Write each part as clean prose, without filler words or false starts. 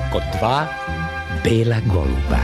kod dva bela goluba.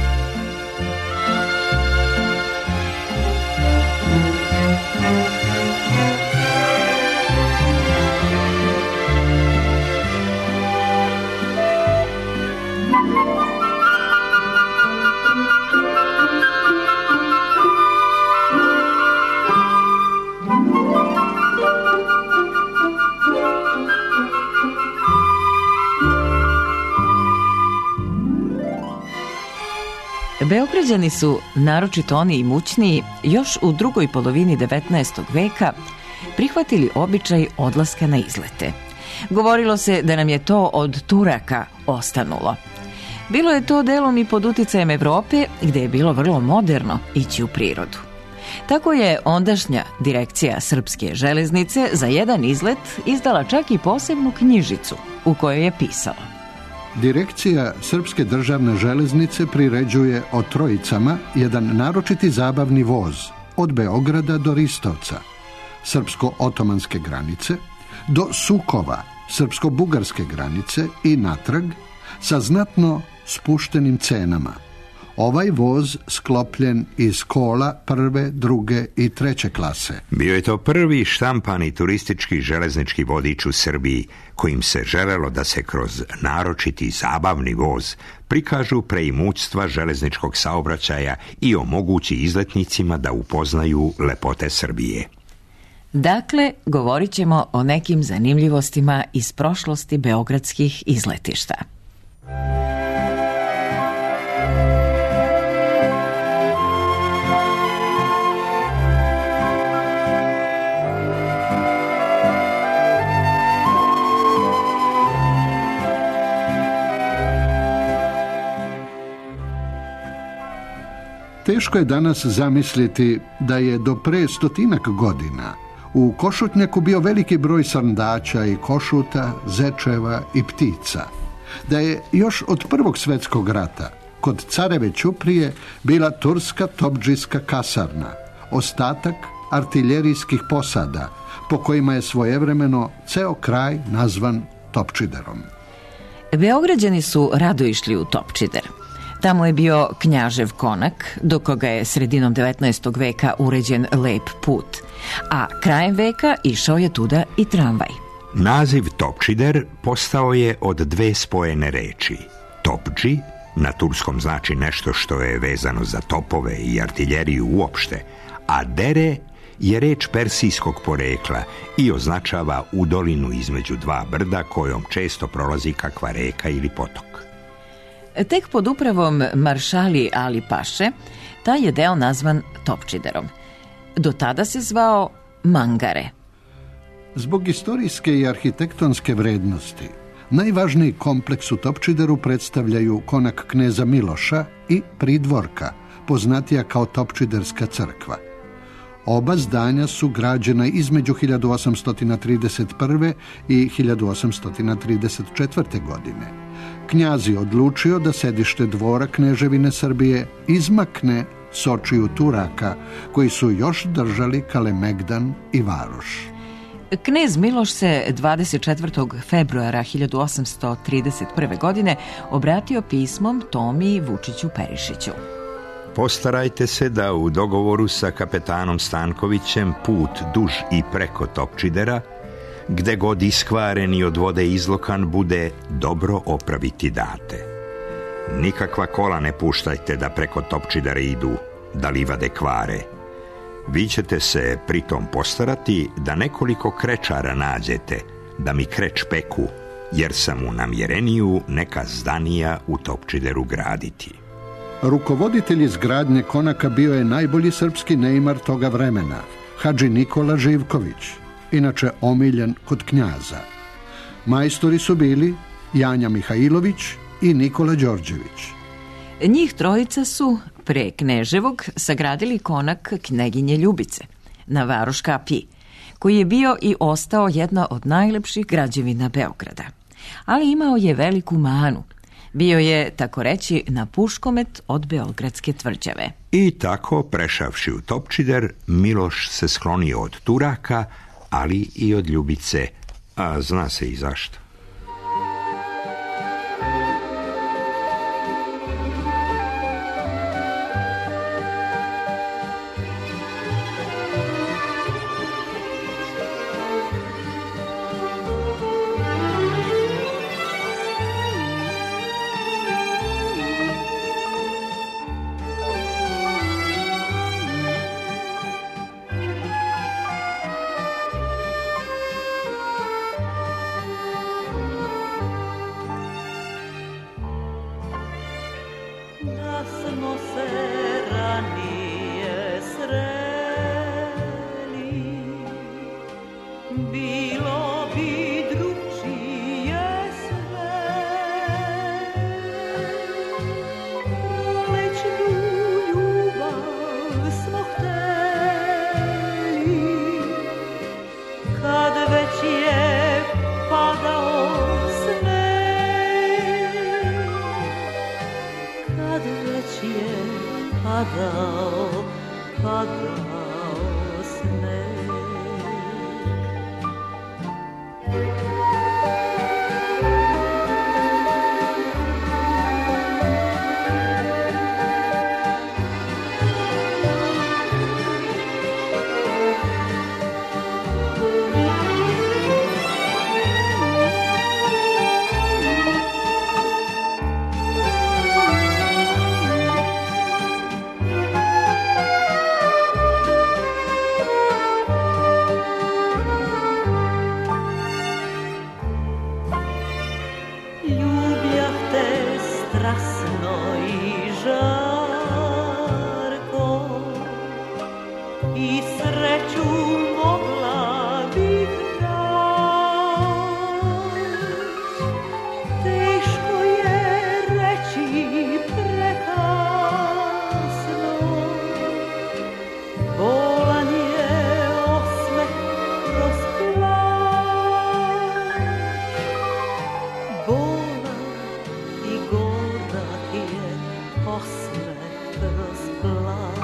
Beograđani su, naročito oni imućniji, još u drugoj polovini 19. veka prihvatili običaj odlaska na izlete. Govorilo se da nam je to od Turaka ostanulo. Bilo je to delom i pod uticajem Evrope, gde je bilo vrlo moderno ići u prirodu. Tako je ondašnja direkcija Srpske železnice za jedan izlet izdala čak i posebnu knjižicu u kojoj je pisalo: Direkcija Srpske državne železnice priređuje o Trojicama jedan naročiti zabavni voz od Beograda do Ristovca, srpsko-otomanske granice, do Sukova, srpsko-bugarske granice i natrag, sa znatno spuštenim cenama. Ovaj voz sklopljen iz kola prve, druge i treće klase. Bio je to prvi štampani turistički železnički vodič u Srbiji, kojim se želelo da se kroz naročiti zabavni voz prikažu preimućstva železničkog saobraćaja i omogući izletnicima da upoznaju lepote Srbije. Dakle, govorit ćemo o nekim zanimljivostima iz prošlosti beogradskih izletišta. Teško je danas zamisliti da je do pre 100 godina u Košutnjaku bio veliki broj srndača i košuta, zečeva i ptica. Da je još od Prvog svjetskog rata kod Careve Ćuprije bila turska topdžijska kasarna, ostatak artiljerijskih posada po kojima je svojevremeno ceo kraj nazvan Topčiderom. Beograđani su rado išli u Topčider. Tamo je bio Knjažev konak, do koga je sredinom 19. veka uređen lep put, a krajem veka išao je tuda i tramvaj. Naziv Topčider postao je od dve spojene reči. Topdži, na turskom znači nešto što je vezano za topove i artiljeriju uopšte, a dere je reč persijskog porekla i označava udolinu između dva brda kojom često prolazi kakva reka ili potok. Tek pod upravom maršali Ali Paše, taj je deo nazvan Topčiderom. Do tada se zvao Mangare. Zbog istorijske i arhitektonske vrednosti, najvažniji kompleks u Topčideru predstavljaju konak kneza Miloša i pridvorka, poznatija kao Topčiderska crkva. Oba zdanja su građena između 1831. i 1834. godine. Knjaz je odlučio da sedište dvora Kneževine Srbije izmakne s očiju Turaka, koji su još držali Kalemegdan i Varoš. Knez Miloš se 24. februara 1831. godine obratio pismom Tomi Vučiću Perišiću. Postarajte se da u dogovoru sa kapetanom Stankovićem put duž i preko Topčidera, gde god iskvaren i od vode izlokan, bude dobro opraviti date. Nikakva kola ne puštajte da preko Topčidera idu, da livade kvare. Vi ćete se pritom postarati da nekoliko krečara nađete, da mi kreč peku, jer sam u namjereniju neka zdanija u Topčideru graditi. Rukovoditelj izgradnje konaka bio je najbolji srpski neimar toga vremena, Hadži Nikola Živković, inače omiljen kod knjaza. Majstori su bili Janja Mihajlović i Nikola Đorđević. Njih trojica su pre Kneževog sagradili konak kneginje Ljubice na Varoš kapiji, koji je bio i ostao jedna od najlepših građevina Beograda. Ali imao je veliku manu. Bio je, tako reći, na puškomet od Beogradske tvrđave. I tako, prešavši u Topčider, Miloš se sklonio od Turaka, ali i od Ljubice, a zna se i zašto. jasno i žarko i sreću mogla bih dati. Teško je reći prekasno, bolan je osmeh kroz plač. Bolan i gorak je osmeh kroz plač.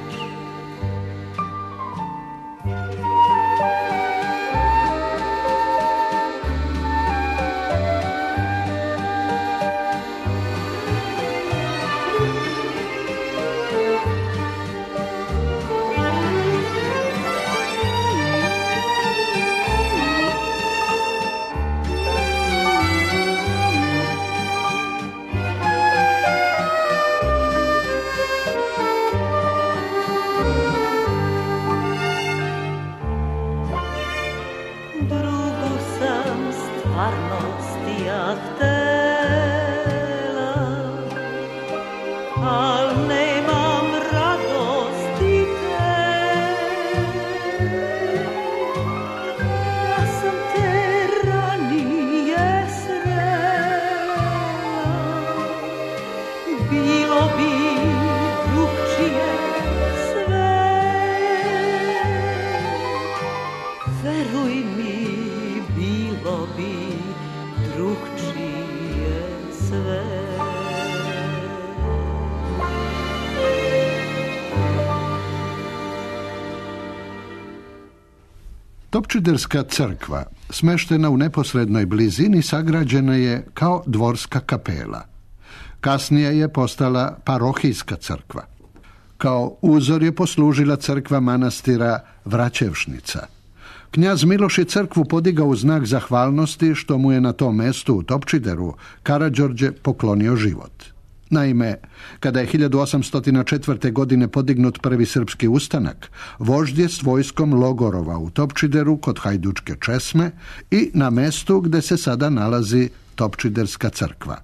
Drugu sam stvarnost ja htela, al nemam radosti te. Ja sam te ranije srela, bilo bi drugčije sve. Veruj mi, bilo bi drugčije sve. Topčiderska crkva, smeštena u neposrednoj blizini, sagrađena je kao dvorska kapela. Kasnije je postala parohijska crkva. Kao uzor je poslužila crkva manastira Vraćevšnica. Knjaz Miloš je crkvu podigao u znak zahvalnosti što mu je na tom mestu u Topčideru Karađorđe poklonio život. Naime, kada je 1804. godine podignut prvi srpski ustanak, vožd je s vojskom logorovao u Topčideru kod Hajdučke česme i na mestu gde se sada nalazi Topčiderska crkva.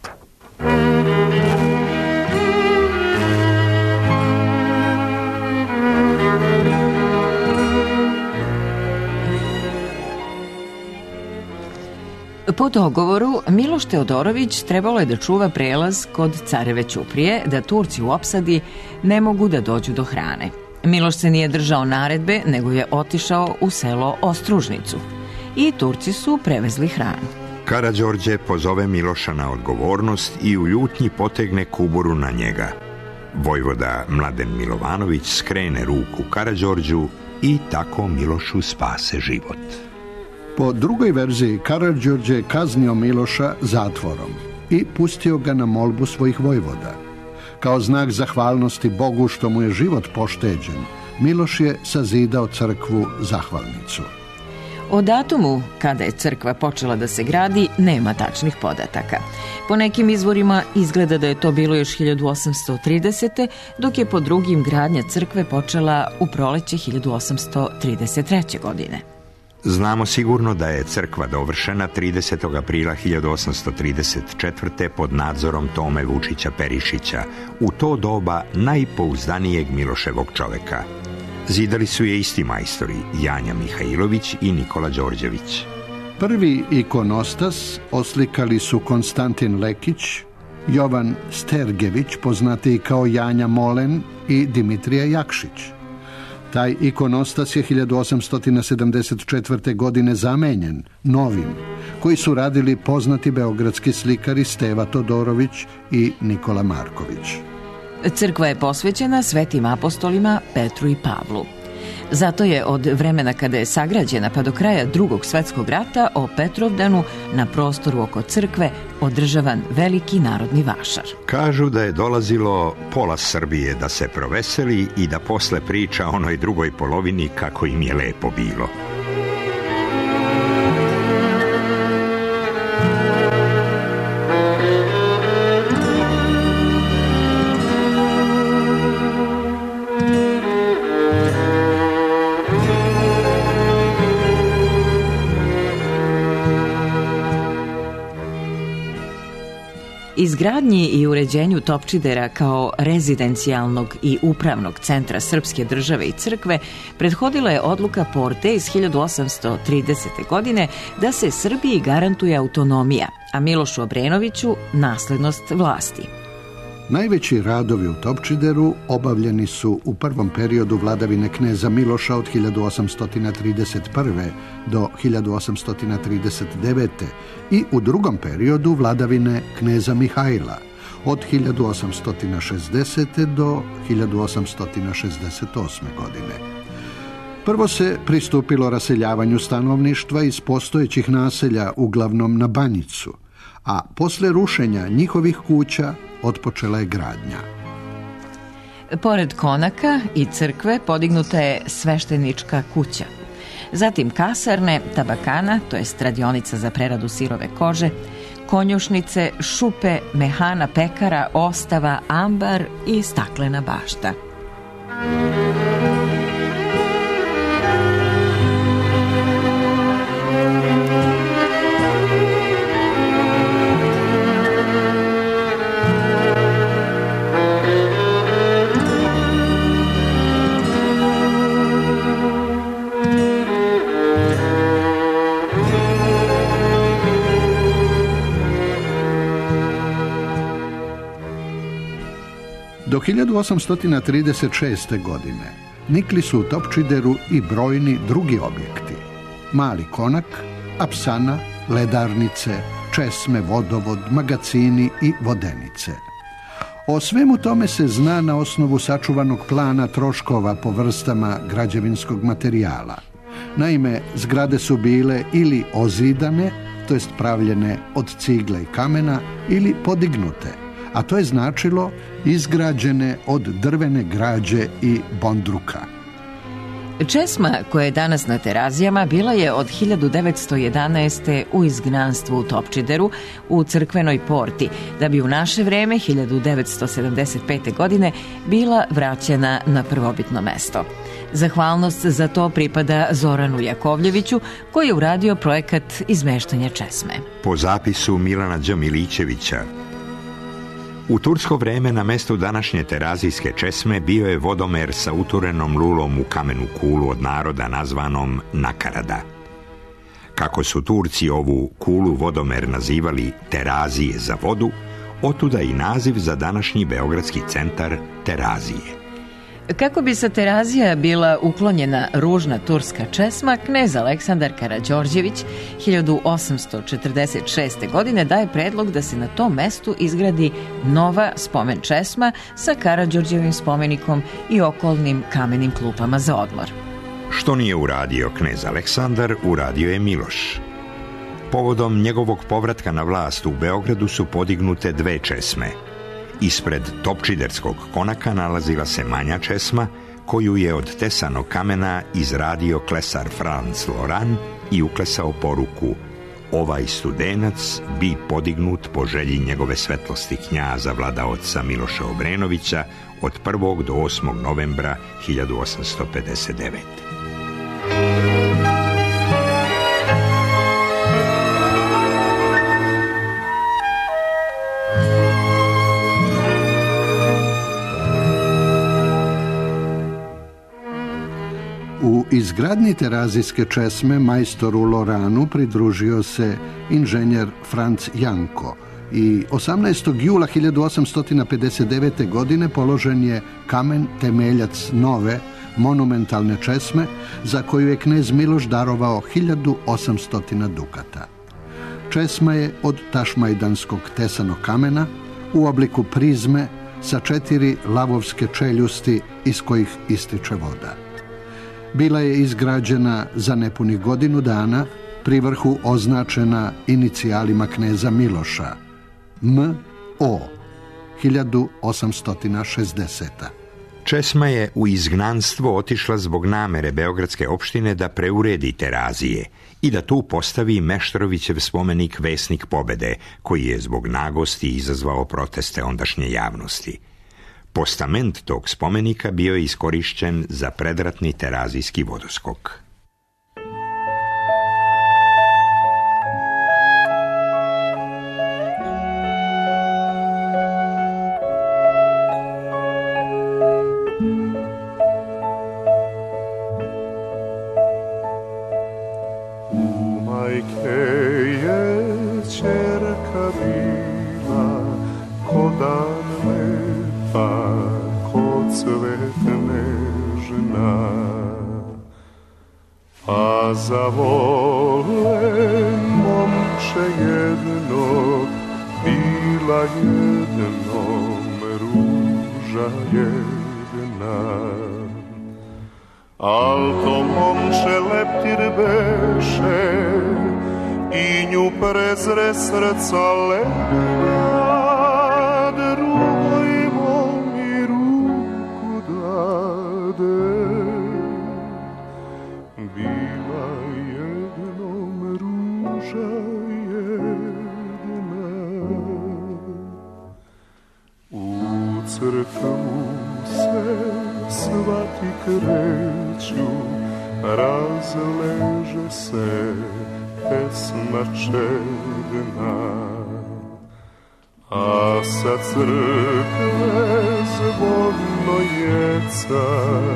Po dogovoru, Miloš Teodorović trebalo je da čuva prelaz kod Careve Ćuprije, da Turci u opsadi ne mogu da dođu do hrane. Miloš se nije držao naredbe, nego je otišao u selo Ostružnicu i Turci su prevezli hranu. Karađorđe pozove Miloša na odgovornost i u ljutnji potegne kuburu na njega. Vojvoda Mladen Milovanović skrene ruku Karađorđu i tako Milošu spase život. Po drugoj verziji, Karađorđe je kaznio Miloša zatvorom i pustio ga na molbu svojih vojvoda. Kao znak zahvalnosti Bogu što mu je život pošteđen, Miloš je sazidao crkvu Zahvalnicu. O datumu kada je crkva počela da se gradi nema tačnih podataka. Po nekim izvorima izgleda da je to bilo još 1830. dok je po drugim gradnja crkve počela u proleće 1833. godine. Znamo sigurno da je crkva dovršena 30. aprila 1834. pod nadzorom Tome Vučića Perišića, u to doba najpouzdanijeg Miloševog čoveka. Zidali su je isti majstori, Janja Mihajlović i Nikola Đorđević. Prvi ikonostas oslikali su Konstantin Lekić, Jovan Stergević, poznatiji kao Janja Molen, i Dimitrije Jakšić. Taj ikonostas je 1874. godine zamenjen novim, koji su radili poznati beogradski slikari Steva Todorović i Nikola Marković. Crkva je posvećena svetim apostolima Petru i Pavlu. Zato je od vremena kada je sagrađena pa do kraja Drugog svetskog rata o Petrovdanu na prostoru oko crkve održavan veliki narodni vašar. Kažu da je dolazilo pola Srbije da se proveseli i da posle priča onoj drugoj polovini kako im je lepo bilo. Izgradnji i uređenju Topčidera kao rezidencijalnog i upravnog centra srpske države i crkve prethodila je odluka Porte iz 1830. godine da se Srbiji garantuje autonomija, a Milošu Obrenoviću naslednost vlasti. Najveći radovi u Topčideru obavljeni su u prvom periodu vladavine kneza Miloša od 1831. do 1839. i u drugom periodu vladavine kneza Mihajla od 1860. do 1868. godine. Prvo se pristupilo raseljavanju stanovništva iz postojećih naselja, uglavnom na Banjicu, a posle rušenja njihovih kuća otpočela je gradnja. Pored konaka i crkve podignuta je sveštenička kuća. Zatim kasarne, tabakana, to jest radionica za preradu sirove kože, konjušnice, šupe, mehana, pekara, ostava, ambar i staklena bašta. Do 1836. godine nikli su u Topčideru i brojni drugi objekti. Mali konak, apsana, ledarnice, česme, vodovod, magacini i vodenice. O svemu tome se zna na osnovu sačuvanog plana troškova po vrstama građevinskog materijala. Naime, zgrade su bile ili ozidane, to jest pravljene od cigle i kamena, ili podignute, a to je značilo izgrađene od drvene građe i bondruka. Česma, koja je danas na Terazijama, bila je od 1911. u izgnanstvu u Topčideru u crkvenoj porti, da bi u naše vreme, 1975. godine, bila vraćena na prvobitno mesto. Zahvalnost za to pripada Zoranu Jakovljeviću, koji je uradio projekat izmeštanja česme. Po zapisu Milana Đ. Milićevića, u tursko vreme na mestu današnje terazijske česme bio je vodomer sa uturenom lulom u kamenu kulu od naroda nazvanom Nakarada. Kako su Turci ovu kulu vodomer nazivali Terazije za vodu, otuda i naziv za današnji beogradski centar Terazije. Kako bi sa Terazija bila uklonjena ružna turska česma, knez Aleksandar Karađorđević 1846. godine daje predlog da se na tom mestu izgradi nova spomen česma sa Karađorđevim spomenikom i okolnim kamenim klupama za odmor. Što nije uradio knez Aleksandar, uradio je Miloš. Povodom njegovog povratka na vlast u Beogradu su podignute dve česme. Ispred Topčiderskog konaka nalazila se manja česma, koju je od tesanog kamena izradio klesar Franz Loran i uklesao poruku: ovaj studenac bi podignut po želji njegove svetlosti knjaza vladaoca Miloša Obrenovića od 1. do 8. novembra 1859. U izgradnji terazijske česme majstoru Loranu pridružio se inženjer Franc Janko i 18. jula 1859. godine položen je kamen temeljac nove monumentalne česme za koju je knez Miloš darovao 1800 dukata. Česma je od tašmajdanskog tesanog kamena u obliku prizme sa 4 lavovske čeljusti iz kojih ističe voda. Bila je izgrađena za nepunih godinu dana, pri vrhu označena inicijalima kneza Miloša, M.O. 1860. Česma je u izgnanstvo otišla zbog namere beogradske opštine da preuredi Terazije i da tu postavi Meštrovićev spomenik Vesnik pobede, koji je zbog nagosti izazvao proteste ondašnje javnosti. Postament tog spomenika bio je iskorišćen za predratni terazijski vodoskok. bila jednom ruža jedna. Al to momče leptir beše i nju prezre srca ledna, drugoj mom i ruku dade. Bila jednom ruža jedna. U crkvu se svati kreću, razleže se pesma čedna, a sa crkve zvodno jeca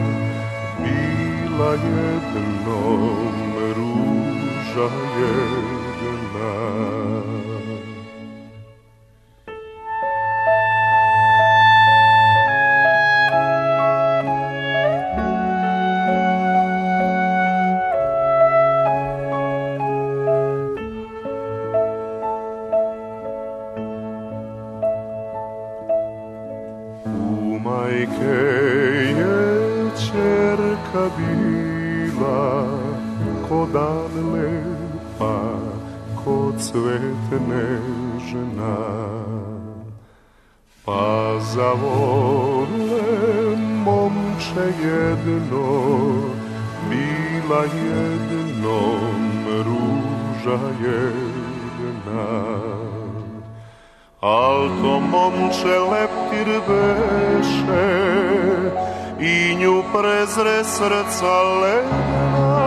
bila jednom ruža jedna. Majke je čerka bila, ko dan lepa, ko cvet nežna. Pa zavole momče jedno, bila jednom ruža jedna. Al to momče leptir beše i nju prezre srca ledna,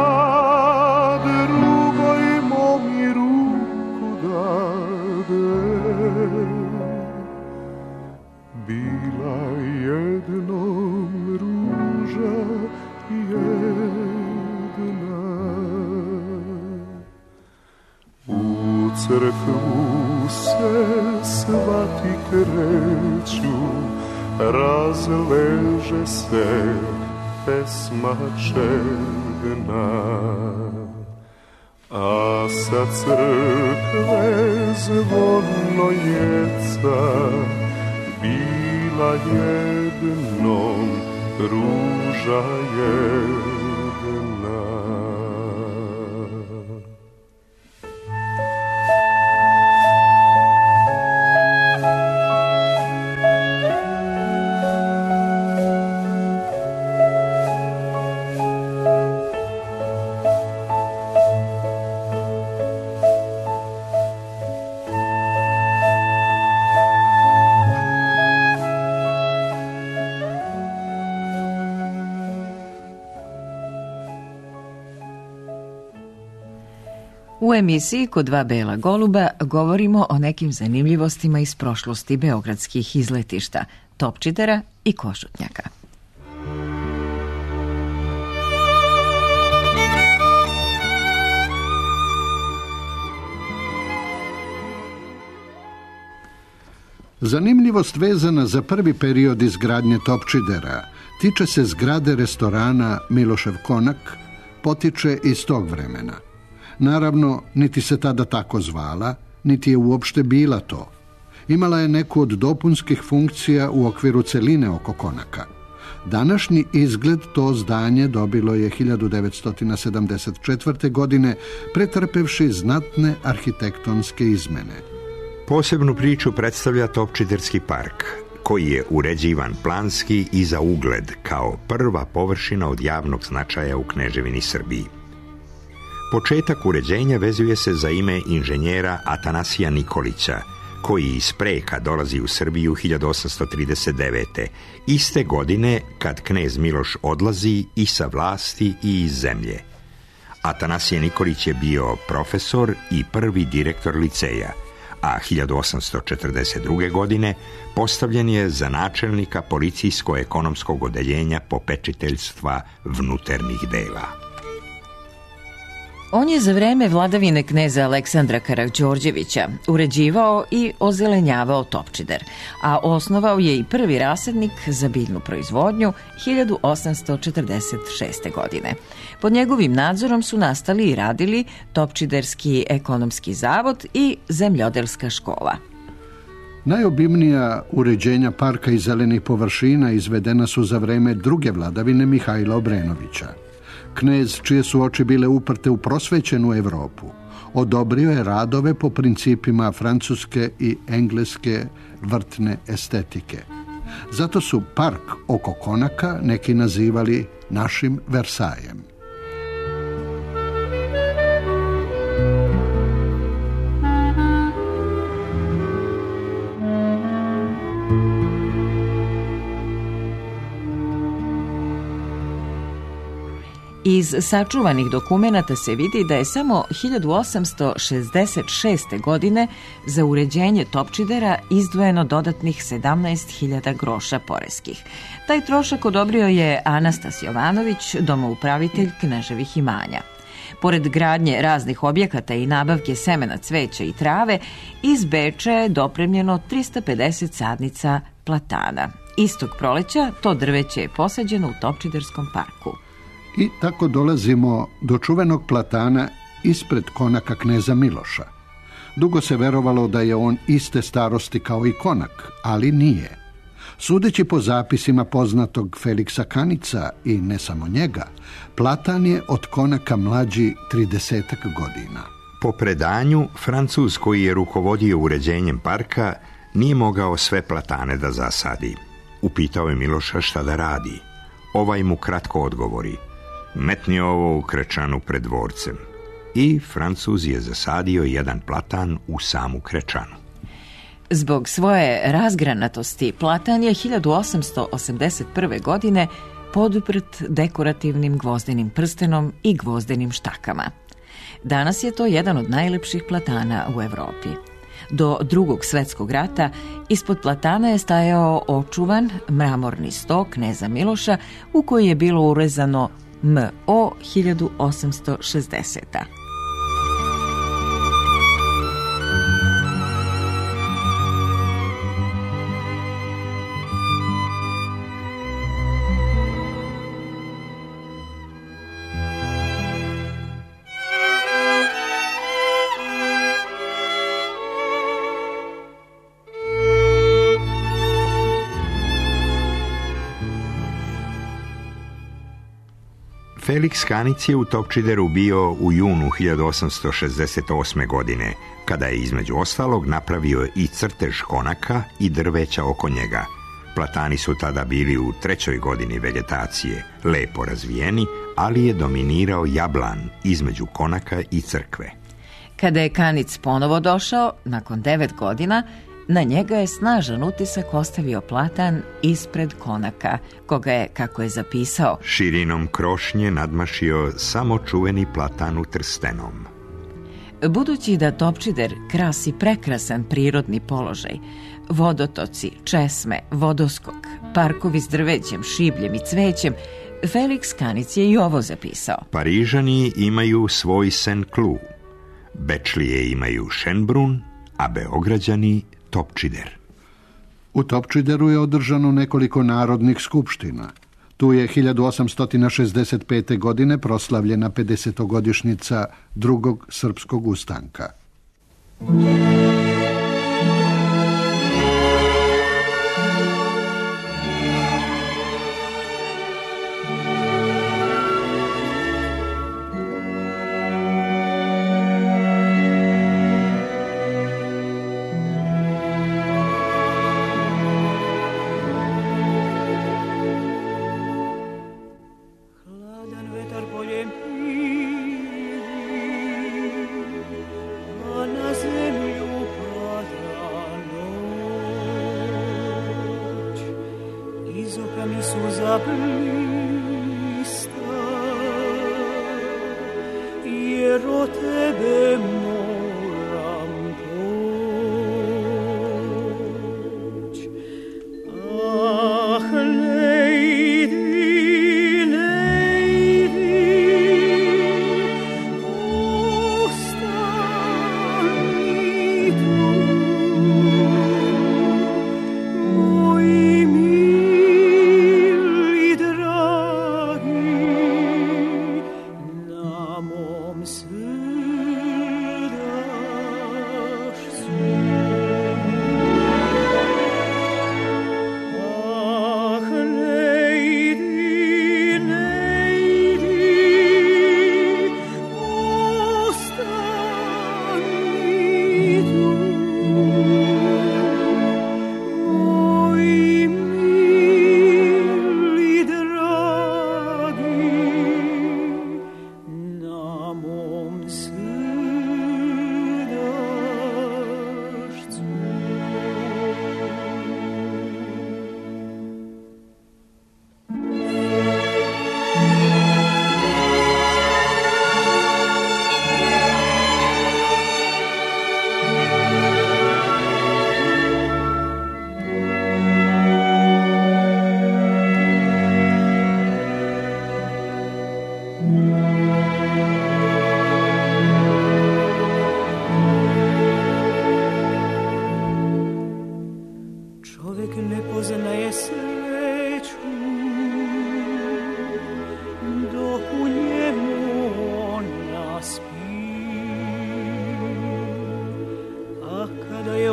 drugoj mom i ruku dade. Bila jednom ruža jedna. U crkvu se svati kreću, razleže se pesma čedna, a sa crkve zvonno jeca bila jednom ruža jedna. U emisiji Kod dva bela goluba govorimo o nekim zanimljivostima iz prošlosti beogradskih izletišta, Topčidera i Košutnjaka. Zanimljivost vezana za prvi period izgradnje Topčidera tiče se zgrade restorana Milošev Konak, potiče iz tog vremena. Naravno, niti se tada tako zvala, niti je uopšte bila to. Imala je neku od dopunskih funkcija u okviru celine oko Konaka. Današnji izgled to zdanje dobilo je 1974. godine, pretrpevši znatne arhitektonske izmene. Posebnu priču predstavlja Topčiderski park, koji je uređivan planski i za ugled kao prva površina od javnog značaja u Kneževini Srbiji. Početak uređenja vezuje se za ime inženjera Atanasija Nikolića, koji iz Preka dolazi u Srbiju 1839. iste godine kad knez Miloš odlazi i sa vlasti i iz zemlje. Atanasije Nikolić je bio profesor i prvi direktor liceja, a 1842. godine postavljen je za načelnika policijsko-ekonomskog odeljenja popečiteljstva vnuternih dela. On je za vreme vladavine kneza Aleksandra Karađorđevića uređivao i ozelenjavao Topčider, a osnovao je i prvi rasadnik za biljnu proizvodnju 1846. godine. Pod njegovim nadzorom su nastali i radili Topčiderski ekonomski zavod i zemljodelska škola. Najobimnija uređenja parka i zelenih površina izvedena su za vreme druge vladavine Mihajla Obrenovića. Knez, čije su oči bile uprte u prosvećenu Europu, odobrio je radove po principima francuske i engleske vrtne estetike. Zato su park oko konaka neki nazivali našim Versajem. Iz sačuvanih dokumenata se vidi da je samo 1866. godine za uređenje Topčidera izdvojeno dodatnih 17.000 groša poreskih. Taj trošak odobrio je Anastas Jovanović, domoupravitelj kneževih imanja. Pored gradnje raznih objekata i nabavke semena, cveća i trave, iz Beča je dopremljeno 350 sadnica platana. Istog proleća to drveće je posađeno u Topčiderskom parku. I tako dolazimo do čuvenog platana ispred konaka kneza Miloša. Dugo se verovalo da je on iste starosti kao i konak, ali nije. Sudeći po zapisima poznatog Feliksa Kanica i ne samo njega, platan je od konaka mlađi 30 godina. Po predanju, Francuz koji je rukovodio uređenjem parka nije mogao sve platane da zasadi. Upitao je Miloša šta da radi. Ovaj mu kratko odgovori: metni ovo u krečanu pred dvorcem. I Francuz je zasadio jedan platan u samu krečanu. Zbog svoje razgranatosti, platan je 1881. godine poduprt dekorativnim gvozdenim prstenom i gvozdenim štakama. Danas je to jedan od najlepših platana u Evropi. Do Drugog svjetskog rata ispod platana je stajao očuvan mramorni sto kneza Miloša u koji je bilo urezano MO 1860. Feliks Kanic je u Topčideru bio u junu 1868. godine, kada je između ostalog napravio i crtež konaka i drveća oko njega. Platani su tada bili u 3. godini vegetacije, lepo razvijeni, ali je dominirao jablan između konaka i crkve. Kada je Kanic ponovo došao, nakon 9 godina, na njega je snažan utisak ostavio platan ispred konaka, koga je, kako je zapisao, širinom krošnje nadmašio samo čuveni platan u Trstenom. Budući da Topčider krasi prekrasan prirodni položaj, vodotoci, česme, vodoskok, parkovi s drvećem, šibljem i cvećem, Feliks Kanic je i ovo zapisao. Parižani imaju svoj Saint-Cloud, Bečlije imaju Schönbrunn, a Beograđani Topčider. U Topčideru je održano nekoliko narodnih skupština. Tu je 1865. godine proslavljena 50-godišnjica Drugog srpskog ustanka. Jer o tebe moram poć. Ah, lady, lady, ostani tu, moji mili dragi.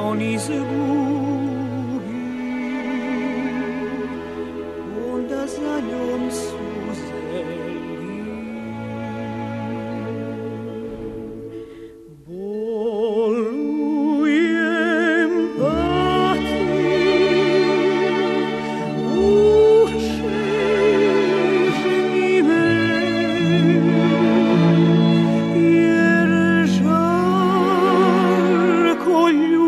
on izgubi, onda za njom suze lije. Bolujem pati, učežni me, jer žarko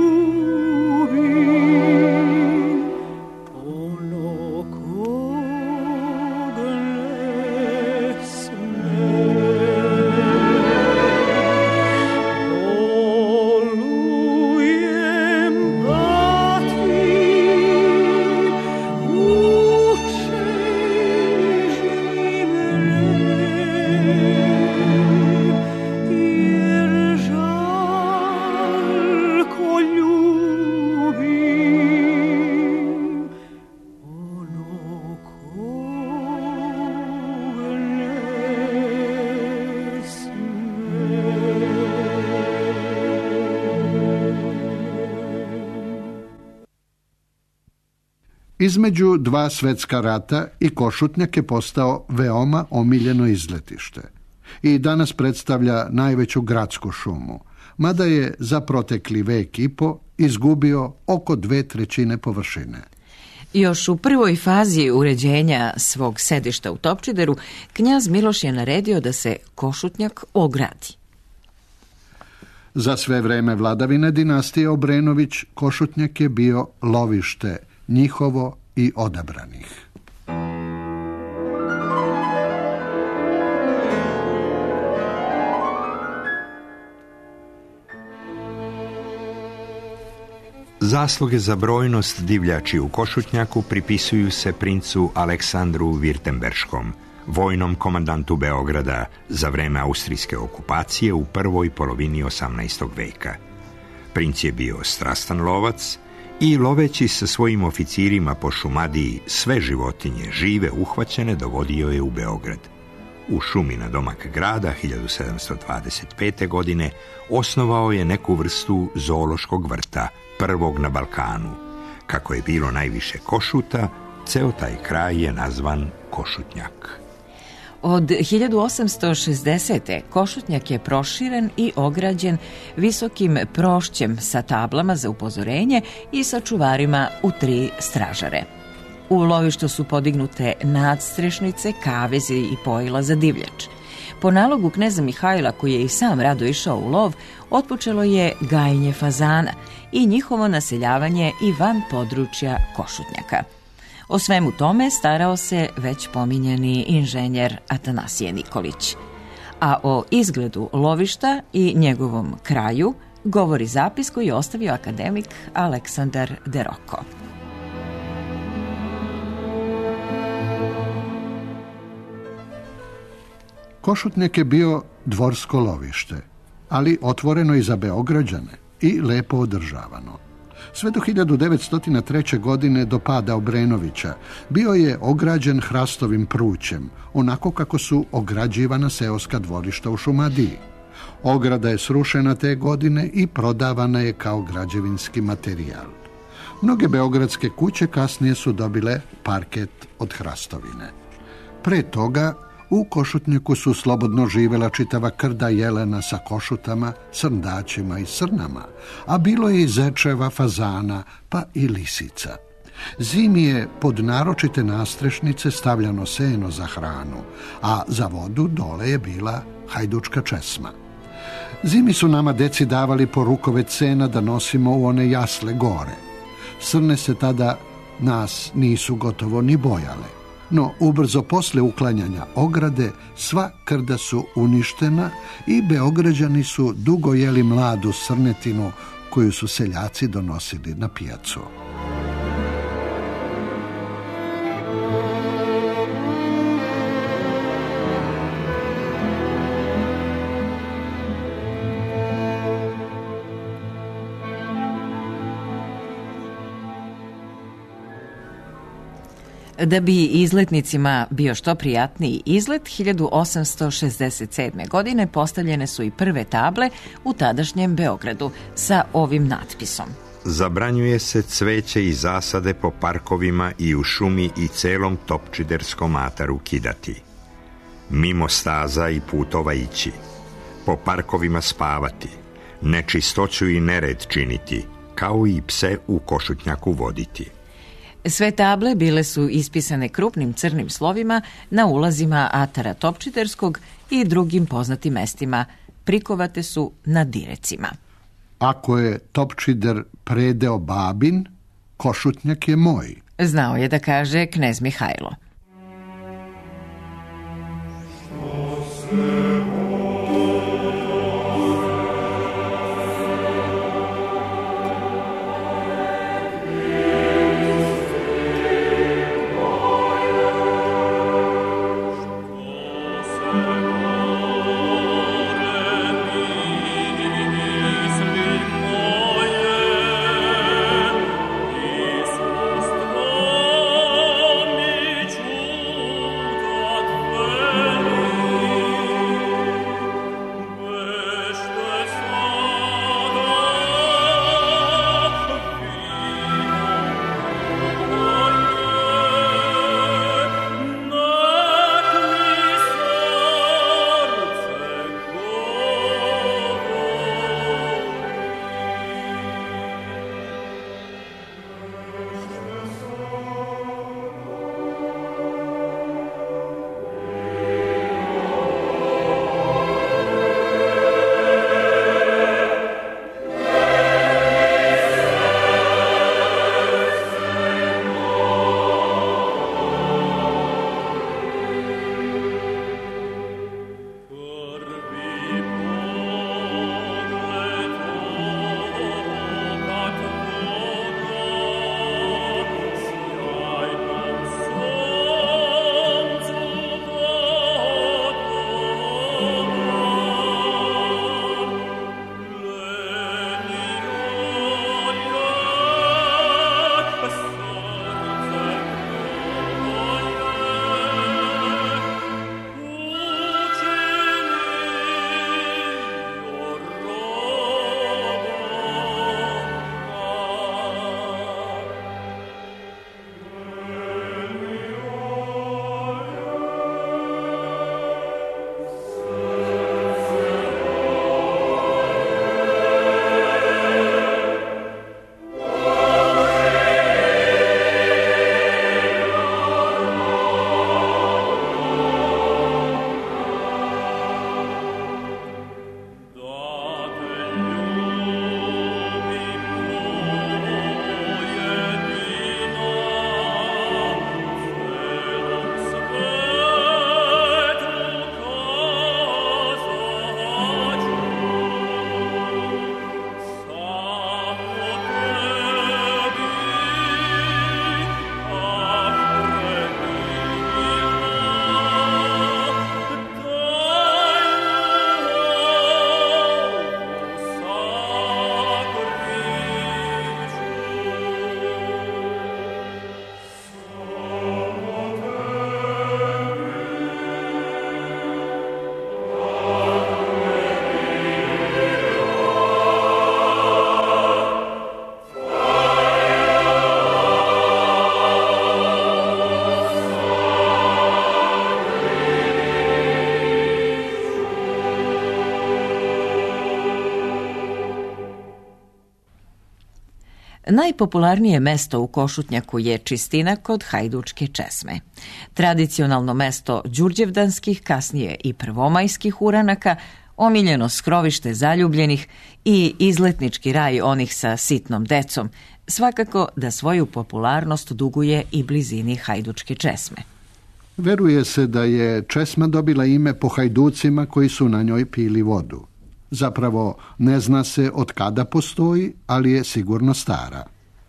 ljubim ono kog ne sme. Bolujem pati, učežni me, jer žarko ljubim ono kog ne sme. Između dva svetska rata i Košutnjak je postao veoma omiljeno izletište i danas predstavlja najveću gradsku šumu, mada je za protekli vek i po izgubio oko 2/3 površine. Još u prvoj fazi uređenja svog sedišta u Topčideru, knjaz Miloš je naredio da se Košutnjak ogradi. Za sve vreme vladavine dinastije Obrenović, Košutnjak je bio lovište njihovo i odabranih. Zasluge za brojnost divljači u Košutnjaku pripisuju se princu Aleksandru Virtemberškom, vojnom komandantu Beograda za vreme austrijske okupacije u prvoj polovini 18. veka. Princ je bio strastan lovac i loveći sa svojim oficirima po Šumadiji sve životinje žive uhvaćene dovodio je u Beograd. U šumi na domak grada 1725. godine osnovao je neku vrstu zoološkog vrta, prvog na Balkanu. Kako je bilo najviše košuta, ceo taj kraj je nazvan Košutnjak. Od 1860. Košutnjak je proširen i ograđen visokim prošćem sa tablama za upozorenje i sa čuvarima u 3 stražare. U lovištu su podignute nadstrešnice, kavezi i pojila za divljač. Po nalogu kneza Mihajla, koji je i sam rado išao u lov, otpočelo je gajenje fazana i njihovo naseljavanje i van područja Košutnjaka. O svemu tome starao se već pominjani inženjer Atanasije Nikolić. A o izgledu lovišta i njegovom kraju govori zapis koji je ostavio akademik Aleksandar Deroko. Košutnjak je bio dvorsko lovište, ali otvoreno i za Beograđane i lepo održavano. Sve do 1903. godine, do pada Obrenovića, bio je ograđen hrastovim prućem, onako kako su ograđivana seoska dvorišta u Šumadiji. Ograda je srušena te godine i prodavana je kao građevinski materijal. Mnoge beogradske kuće kasnije su dobile parket od hrastovine. Pre toga u Košutnjaku su slobodno živela čitava krda jelena sa košutama, srndaćima i srnama, a bilo je i zečeva, fazana, pa i lisica. Zimi je pod naročite nastrešnice stavljano seno za hranu, a za vodu dole je bila hajdučka česma. Zimi su nama deci davali po rukove sena da nosimo u one jasle gore. Srne se tada nas nisu gotovo ni bojale. No, ubrzo posle uklanjanja ograde, sva krda su uništena i Beograđani su dugo jeli mladu srnetinu koju su seljaci donosili na pijacu. Da bi izletnicima bio što prijatniji izlet, 1867. godine postavljene su i prve table u tadašnjem Beogradu sa ovim natpisom. Zabranjuje se cveće i zasade po parkovima i u šumi i celom Topčiderskom ataru kidati. Mimo staza i putova ići. Po parkovima spavati. Nečistoću i nered činiti, kao i pse u Košutnjaku voditi. Sve table bile su ispisane krupnim crnim slovima na ulazima atara Topčiderskog i drugim poznatim mestima. Prikovate su na direcima. Ako je Topčider predeo babin, Košutnjak je moj. Znao je da kaže knez Mihajlo. Najpopularnije mesto u Košutnjaku je čistina kod hajdučke česme. Tradicionalno mesto đurđevdanskih, kasnije i prvomajskih uranaka, omiljeno skrovište zaljubljenih i izletnički raj onih sa sitnom decom, svakako da svoju popularnost duguje i blizini hajdučke česme. Veruje se da je česma dobila ime po hajducima koji su na njoj pili vodu. Zapravo ne zna se od kada postoji, ali je sigurno stara.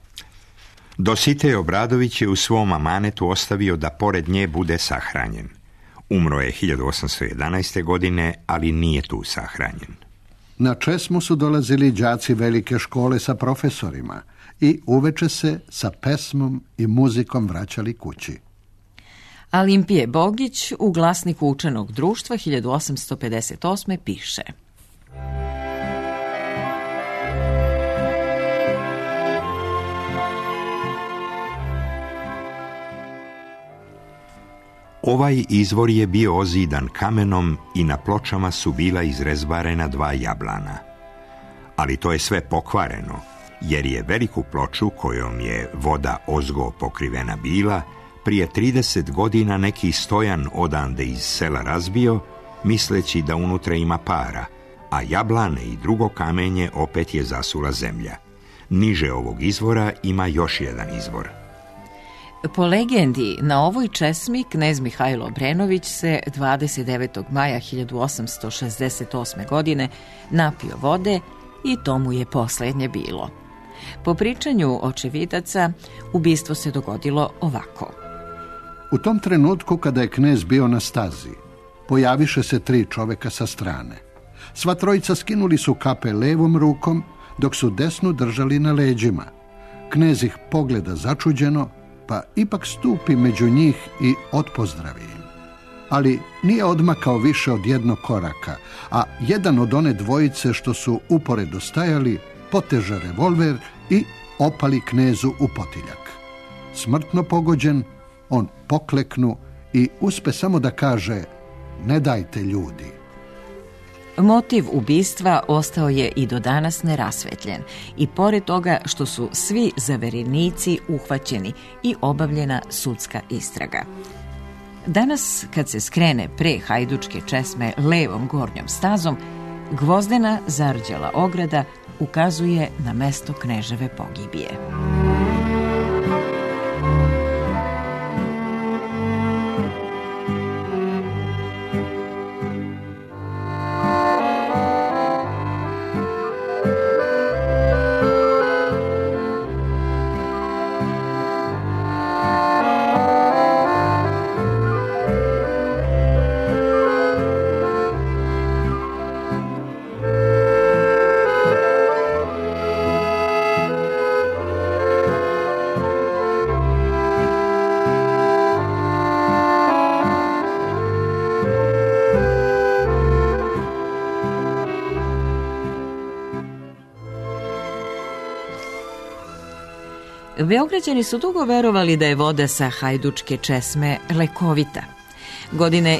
Dositej Obradović je u svom amanetu ostavio da pored nje bude sahranjen. Umro je 1811. godine, ali nije tu sahranjen. Na česmu su dolazili đaci velike škole sa profesorima i uveče se sa pesmom i muzikom vraćali kući. Alimpije Bogić u Glasniku učenog društva 1858. piše: Ovaj izvor je bio ozidan kamenom i na pločama su bila izrezbarena 2 jablana. Ali to je sve pokvareno, jer je veliku ploču kojom je voda ozgo pokrivena bila, prije 30 godina neki stojan odande iz sela razbio, misleći da unutra ima para, a jablane i drugo kamenje opet je zasula zemlja. Niže ovog izvora ima još jedan izvor. Po legendi, na ovoj česmi knez Mihajlo Obrenović se 29. maja 1868. godine napio vode i to mu je posljednje bilo. Po pričanju očevidaca, ubistvo se dogodilo ovako. U tom trenutku kada je knez bio na stazi, pojaviše se 3 čoveka sa strane. Sva trojica skinuli su kape levom rukom, dok su desnu držali na leđima. Knez ih pogleda začuđeno, pa ipak stupi među njih i otpozdravi im. Ali nije odmakao više od 1 koraka, a jedan od one dvojice što su uporedo stajali poteže revolver i opali knezu u potiljak. Smrtno pogođen, on pokleknu i uspe samo da kaže: "Ne dajte, ljudi." Motiv ubistva ostao je i do danas nerasvetljen i pored toga što su svi zaverenici uhvaćeni i obavljena sudska istraga. Danas, kad se skrene pre Hajdučke česme levom gornjom stazom, gvozdena zarđala ograda ukazuje na mesto kneževe pogibije. Beograđani su dugo verovali da je voda sa Hajdučke česme lekovita. Godine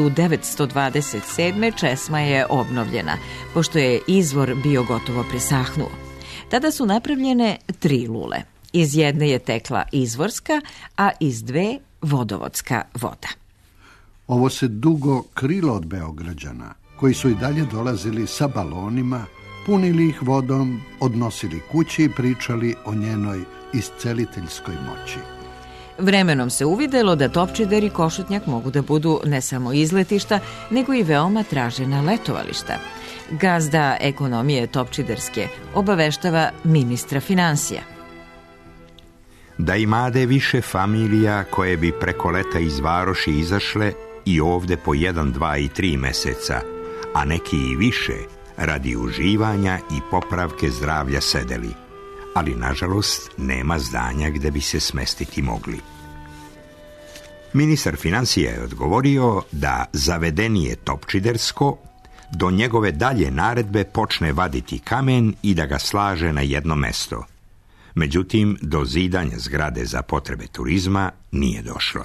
1927. česma je obnovljena, pošto je izvor bio gotovo presahnuo. Tada su napravljene 3 lule. Iz jedne je tekla izvorska, a iz 2 vodovodska voda. Ovo se dugo krilo od Beograđana, koji su i dalje dolazili sa balonima, punili ih vodom, odnosili kući i pričali o njenoj isceliteljskoj moći. Vremenom se uvidelo da Topčider i Košutnjak mogu da budu ne samo izletišta, nego i veoma tražena letovališta. Gazda ekonomije Topčiderske obaveštava ministra finansija. Da imade više familija koje bi preko leta iz varoši izašle i ovde po 1, 2 i 3 meseca, a neki i više, radi uživanja i popravke zdravlja sedeli. Ali, nažalost, nema zdanja gde bi se smestiti mogli. Ministar financija je odgovorio da zavedenije Topčidersko do njegove dalje naredbe počne vaditi kamen i da ga slaže na jedno mesto. Međutim, do zidanja zgrade za potrebe turizma nije došlo.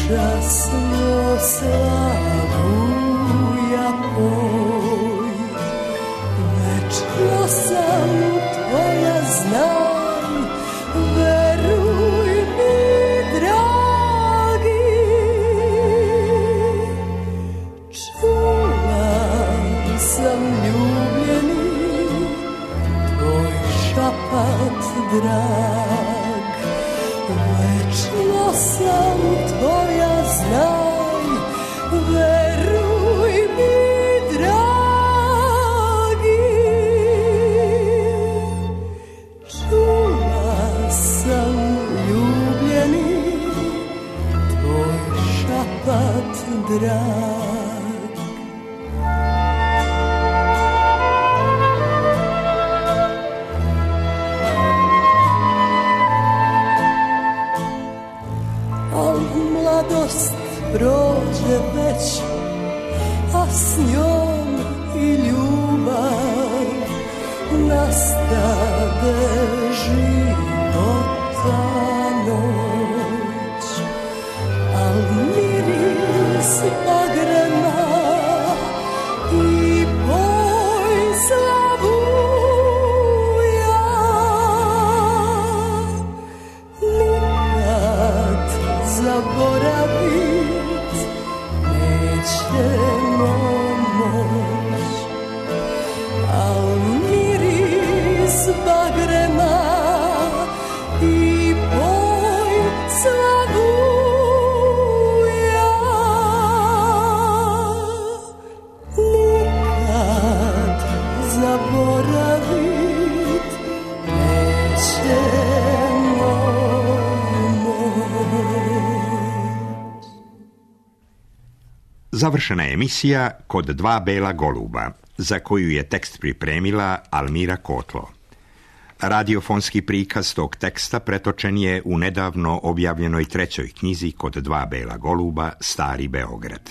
časno slavu ja poj, večno sam tvoja znam, veruj mi dragi. Čula sam ljubljeni tvoj šapat drag, večno sam tvoja znaj, veruj mi dragi. Čula sam ljubljeni tvoj šapat drag. Al mladost prođe već, a s njom i ljubav, nastade života noć. Al miris bagrema i boj slavuja, nikad zaboravit nećemo moć. Al miris bagrema i boj slavuja, nikad zaboravit nećemo moć. Završena je emisija Kod dva bela goluba, za koju je tekst pripremila Almira Kotlo. Radiofonski prikaz tog teksta pretočen je u nedavno objavljenoj 3. knjizi Kod dva bela goluba, Stari Beograd.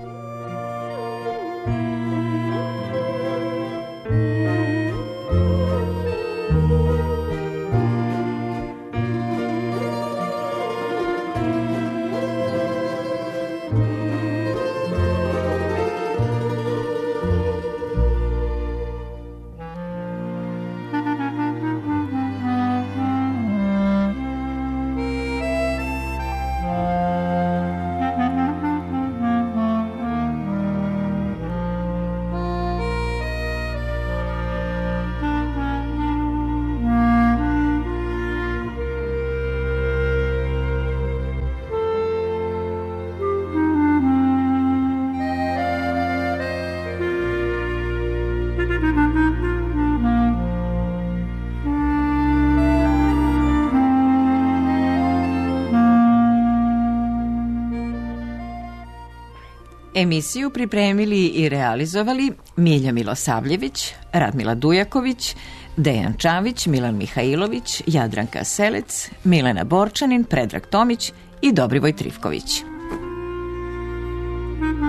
Emisiju pripremili i realizovali Milja Milosavljević, Radmila Dujaković, Dejan Čavić, Milan Mihajlović, Jadranka Selec, Milena Borčanin, Predrag Tomić i Dobrivoj Trifković.